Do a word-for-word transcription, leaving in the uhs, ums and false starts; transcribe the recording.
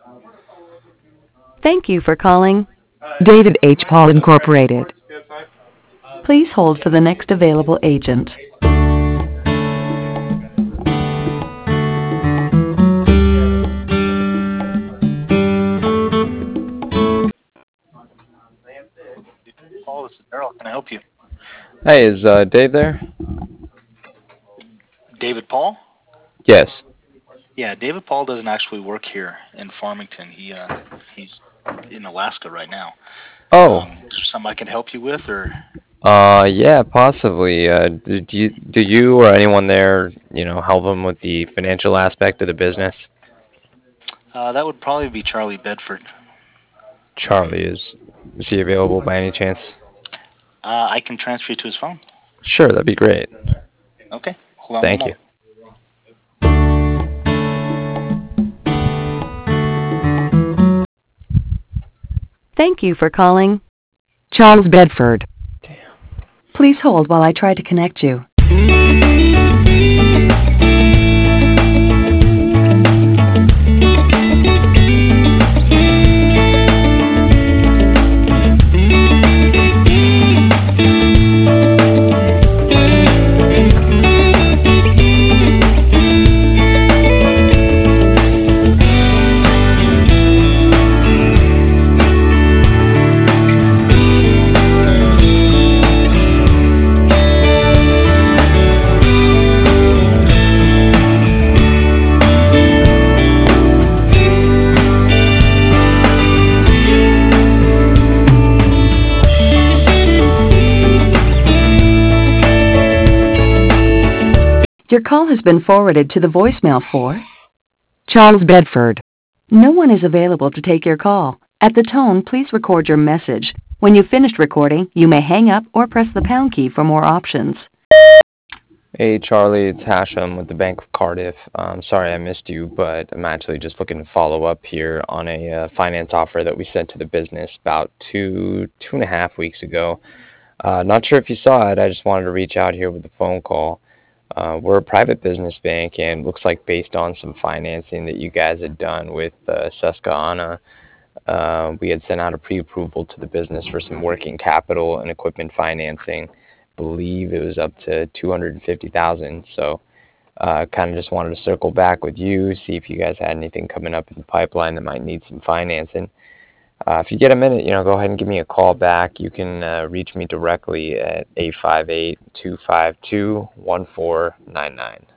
Thank you for calling David H. Paul Incorporated. Please hold for the next available agent. Paul, this is Daryl. Can I help you? Hey, is uh, Dave there? David Paul? Yes. Yeah, David Paul doesn't actually work here in Farmington. He uh, he's in Alaska right now. Oh, Um, is there something I can help you with, or uh, yeah, possibly. Uh, do you, do you or anyone there, you know, help him with the financial aspect of the business? uh, that would probably be Charlie Bedford. Charlie, is is he available by any chance? Uh, I can transfer you to his phone. Sure, that'd be great. Okay, hold on one Thank you. moment. Thank you for calling Charles Bedford. Damn. Please hold while I try to connect you. Your call has been forwarded to the voicemail for Charles Bedford. No one is available to take your call. At the tone, please record your message. When you've finished recording, you may hang up or press the pound key for more options. Hey, Charlie, it's Hashem with the Bank of Cardiff. Um, sorry I missed you, but I'm actually just looking to follow up here on a uh, finance offer that we sent to the business about two, two and a half weeks ago. Uh, not sure if you saw it. I just wanted to reach out here with a phone call. Uh, we're a private business bank, and looks like based on some financing that you guys had done with uh, Susquehanna, uh, we had sent out a pre-approval to the business for some working capital and equipment financing. Believe it was up to two hundred fifty thousand dollars. So uh, kind of just wanted to circle back with you, see if you guys had anything coming up in the pipeline that might need some financing. Uh, if you get a minute, you know, go ahead and give me a call back. You can uh, reach me directly at eight five eight, two five two, one four nine nine.